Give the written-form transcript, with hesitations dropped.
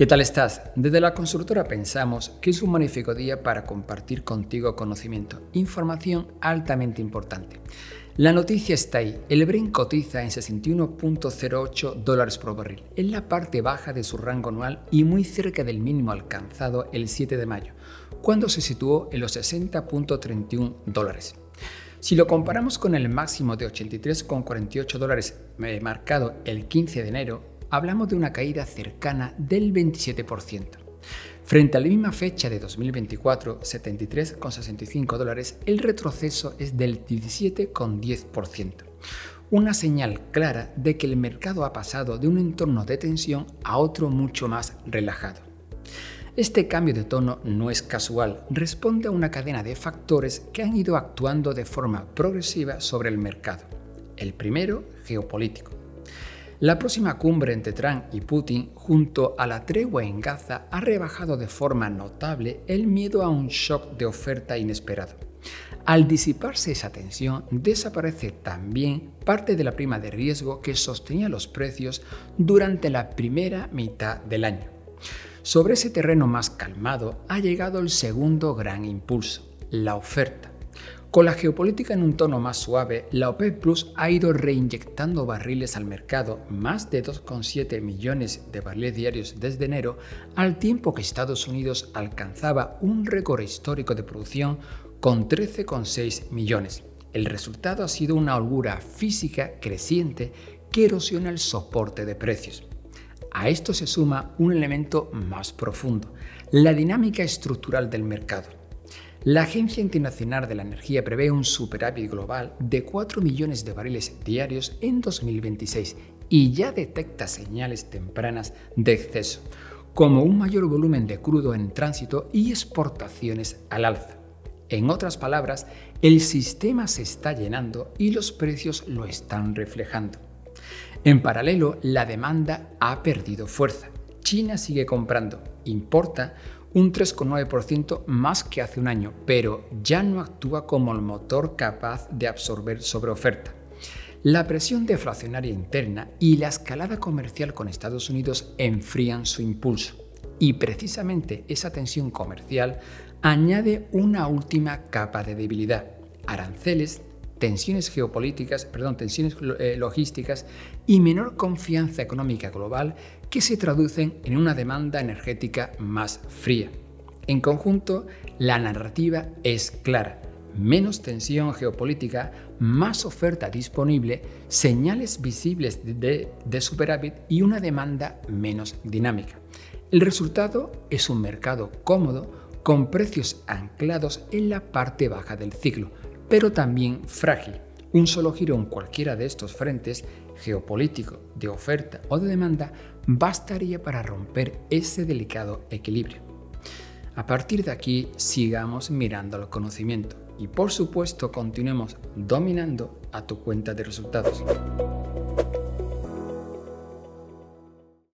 ¿Qué tal estás? Desde la consultora pensamos que es un magnífico día para compartir contigo conocimiento, información altamente importante. La noticia está ahí, el Brent cotiza en $61.08 por barril, en la parte baja de su rango anual y muy cerca del mínimo alcanzado el 7 de mayo, cuando se situó en los $60.31. Si lo comparamos con el máximo de $83.48 marcado el 15 de enero, hablamos de una caída cercana del 27%. Frente a la misma fecha de 2024, $73.65, el retroceso es del 17,10%. Una señal clara de que el mercado ha pasado de un entorno de tensión a otro mucho más relajado. Este cambio de tono no es casual, responde a una cadena de factores que han ido actuando de forma progresiva sobre el mercado. El primero, geopolítico. La próxima cumbre entre Trump y Putin, junto a la tregua en Gaza, ha rebajado de forma notable el miedo a un shock de oferta inesperado. Al disiparse esa tensión, desaparece también parte de la prima de riesgo que sostenía los precios durante la primera mitad del año. Sobre ese terreno más calmado ha llegado el segundo gran impulso, la oferta. Con la geopolítica en un tono más suave, la OPEP Plus ha ido reinyectando barriles al mercado, más de 2,7 millones de barriles diarios desde enero, al tiempo que Estados Unidos alcanzaba un récord histórico de producción con 13,6 millones. El resultado ha sido una holgura física creciente que erosiona el soporte de precios. A esto se suma un elemento más profundo, la dinámica estructural del mercado. La Agencia Internacional de la Energía prevé un superávit global de 4 millones de barriles diarios en 2026 y ya detecta señales tempranas de exceso, como un mayor volumen de crudo en tránsito y exportaciones al alza. En otras palabras, el sistema se está llenando y los precios lo están reflejando. En paralelo, la demanda ha perdido fuerza. China sigue comprando, importa un 3,9% más que hace un año, pero ya no actúa como el motor capaz de absorber sobreoferta. La presión deflacionaria interna y la escalada comercial con Estados Unidos enfrían su impulso. Y precisamente esa tensión comercial añade una última capa de debilidad: aranceles, tensiones logísticas y menor confianza económica global que se traducen en una demanda energética más fría. En conjunto, la narrativa es clara: menos tensión geopolítica, más oferta disponible, señales visibles de superávit y una demanda menos dinámica. El resultado es un mercado cómodo con precios anclados en la parte baja del ciclo, pero también frágil. Un solo giro en cualquiera de estos frentes, geopolítico, de oferta o de demanda, bastaría para romper ese delicado equilibrio. A partir de aquí, sigamos mirando al conocimiento y, por supuesto, continuemos dominando a tu cuenta de resultados.